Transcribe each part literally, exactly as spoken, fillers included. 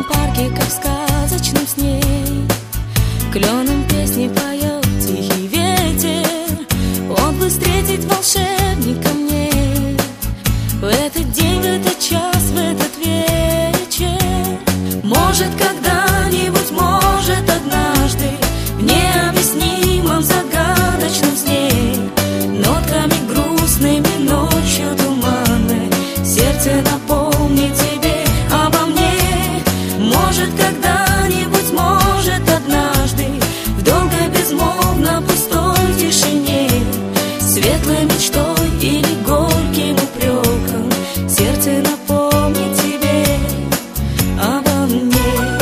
темном парке, как в сказочном сне, кленом песни поет тихий ветер. Он бы встретить волшебника мне в этот день, в этот час, в этот вечер. Может, когда-нибудь, может, однажды, в необъяснимом загадочном сне, нотками грустными, ночью туманной, сердце напомнит тебе обо мне. Может, когда-нибудь, может, однажды, в долгой безмолвно пустой тишине, светлой мечтой или горьким упреком, сердце напомнит тебе обо мне.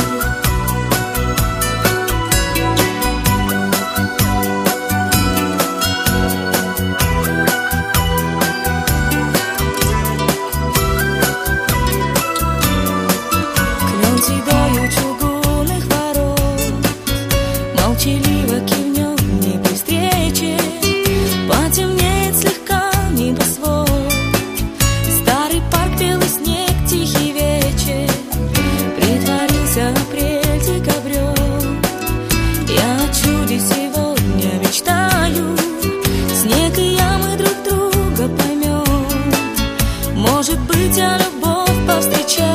Клен седой у чугунных ворот молчаливо кивнет мне при встрече. Потемнеет слегка небосвод, старый парк, белый снег, тихий вечер. Притворился апрель декабрем. Я о чуде сегодня мечтаю, снег и я, мы друг друга поймем. Может быть, я любовь повстречаю.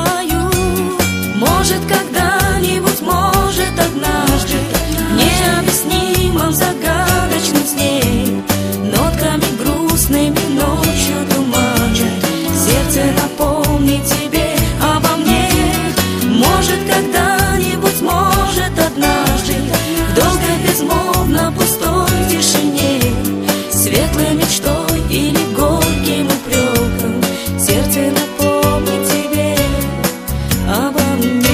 Может, когда-нибудь, может, однажды, в необъяснимом загадочном сне, нотками грустными, ночью туманной, сердце напомнит тебе обо мне. Может, когда-нибудь, может, однажды, в долгой безмолвно пустой тишине, светлой мечтой или горьким упреком, сердце напомнит тебе обо мне.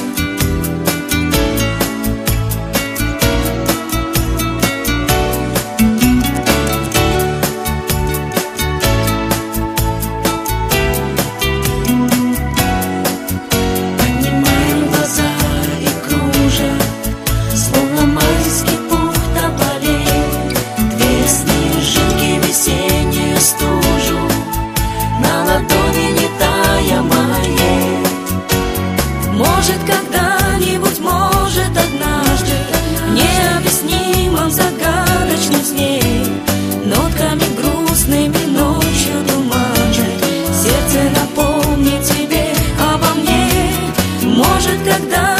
Поднимаю глаза и кружат, словно майский пух тополей, две снежинки весеннюю стужу на ладони не тая моей. Может, когда-нибудь, может, однажды, в необъяснимом загадочном сне, нотками грустными, ночью туманной, сердце напомнит тебе обо мне. Может, когда